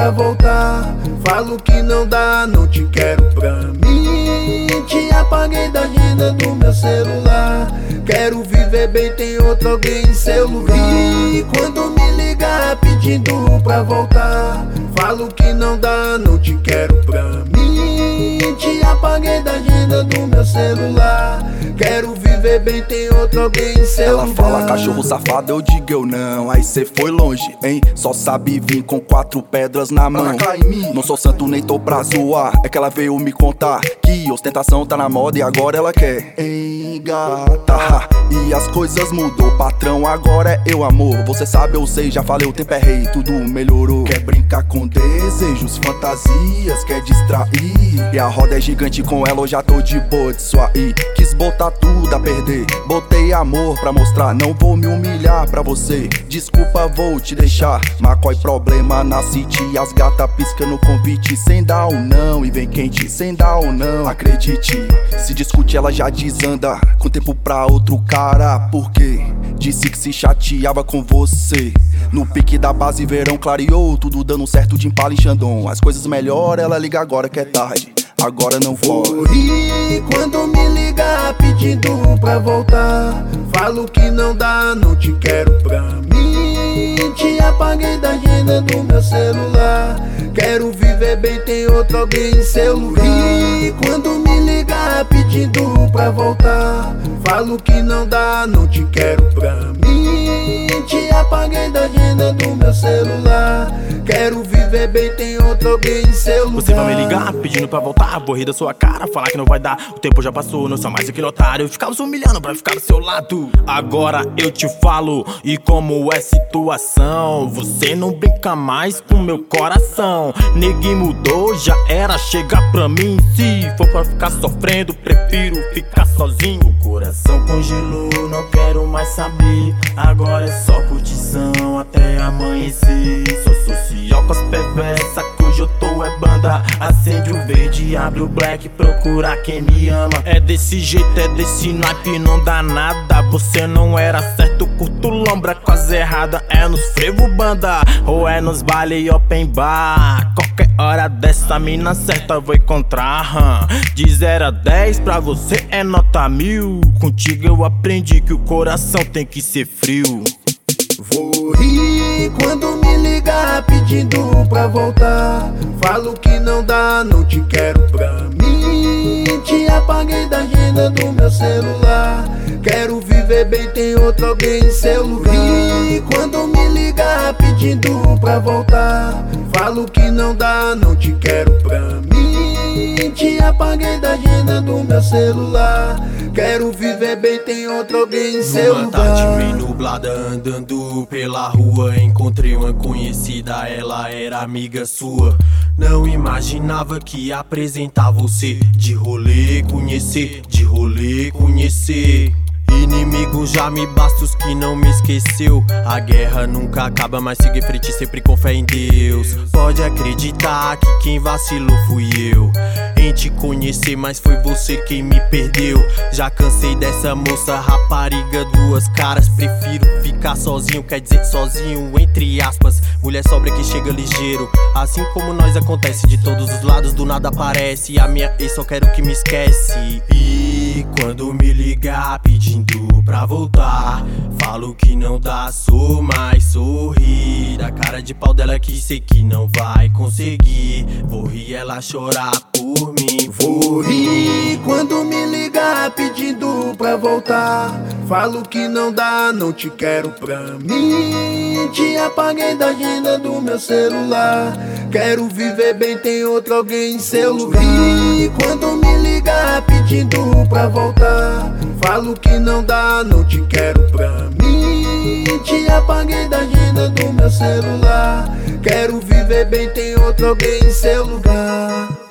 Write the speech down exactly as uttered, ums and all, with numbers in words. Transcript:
pra voltar. Falo que não dá, não te quero pra mim. Te apaguei da agenda do meu celular. Quero viver bem, tem outro alguém em seu lugar. E quando me ligar pedindo pra voltar, falo que não dá, não te quero pra mim. Te apaguei da agenda do meu celular. Quero viver bem, tem outro alguém em seu Ela lugar. fala cachorro safado, eu digo eu não. Aí cê foi longe, hein? Só sabe vir com quatro pedras na mão. Não sou santo nem tô pra zoar. É que ela veio me contar que ostentação tá na moda e agora ela quer. Ei, gata, e as coisas mudou, patrão, agora é eu amor. Você sabe, eu sei, já falei, o tempo é rei, tudo melhorou. Quer brincar com desejos, fantasias, quer distrair. E a roda é gigante, com ela eu já tô de boa disso aí. Quis botar tudo a perder, botei amor pra mostrar. Não vou me humilhar pra você, desculpa, vou te deixar. Macói problema na city, as gata pisca no convite. Sem dar ou não, e vem quente, sem dar ou não. Acredite, se discute ela já desanda, com tempo pra outro cara. Por quê? Disse que se chateava com você. No pique da base verão clareou, tudo dando certo de Impala e Xandão. As coisas melhoram, ela liga agora que é tarde, agora não pode. E quando me ligar pedindo pra voltar, falo que não dá, não te quero pra mim. Te apaguei da agenda do meu celular. Quero viver bem, tem outro alguém em seu lugar. E quando me ligar pedindo pra voltar, falo que não dá, não te quero pra mim. Te apaguei da agenda do meu celular. Quero viver bem, tem outro alguém em seu lugar. Você vai me ligar pedindo pra voltar, vou rir da sua cara, falar que não vai dar. O tempo já passou, não sou mais aquele otário. Eu ficava se humilhando pra ficar do seu lado. Agora eu te falo, e como é situação, você não brinca mais com meu coração. Neguinho mudou, já era, chega pra mim. Se for pra ficar sofrendo, prefiro ficar sozinho. O coração congelou, não quero mais saber. Agora é só curtição até amanhecer. Sou social com as perversas, que hoje eu tô é banda. Acende o verde, abre o black, procura quem me ama. É desse jeito, é desse naipe, não dá nada. Você não era certo, curto lombra com as erradas. É nos frevo banda, ou é nos baile open bar. Qualquer hora dessa mina certa vou encontrar. De zero a dez pra você é nota mil. Contigo eu aprendi que o coração tem que ser frio. Vou rir quando me ligar pedindo pra voltar. Falo que não dá, não te quero pra mim. Te apaguei da agenda do meu celular. Quero viver bem, tem outro alguém em seu lugar. E quando me ligar pedindo pra voltar, falo que não dá, não te quero pra mim. Te apaguei da agenda do meu celular. Quero viver bem, tem outro alguém em seu Numa lugar. tarde meio nublada, andando pela rua, encontrei uma conhecida, ela era amiga sua. Não imaginava que ia apresentar você. De rolê conhecer, de rolê conhecer. Inimigo já me basta, os que não me esqueceu. A guerra nunca acaba, mas siga em frente sempre com fé em Deus. Pode acreditar que quem vacilou fui eu em te conhecer, mas foi você quem me perdeu. Já cansei dessa moça rapariga, duas caras. Prefiro ficar sozinho, quer dizer sozinho entre aspas. Mulher sóbria que chega ligeiro, assim como nós acontece. De todos os lados do nada aparece. A minha ex só quero que me esquece. E quando me ligar pedindo pra voltar, falo que não dá, sou mais sorrir. Da cara de pau dela que sei que não vai conseguir. Vou rir ela chorar por mim. Vou rir quando me ligar pedindo pra voltar. Falo que não dá, não te quero pra mim. Te apaguei da agenda do meu celular. Quero viver bem, tem outro alguém em seu lugar. E quando me ligar pedindo pra voltar, falo que não dá, não te quero pra mim. Te apaguei da agenda do meu celular. Quero viver bem, tem outro alguém em seu lugar.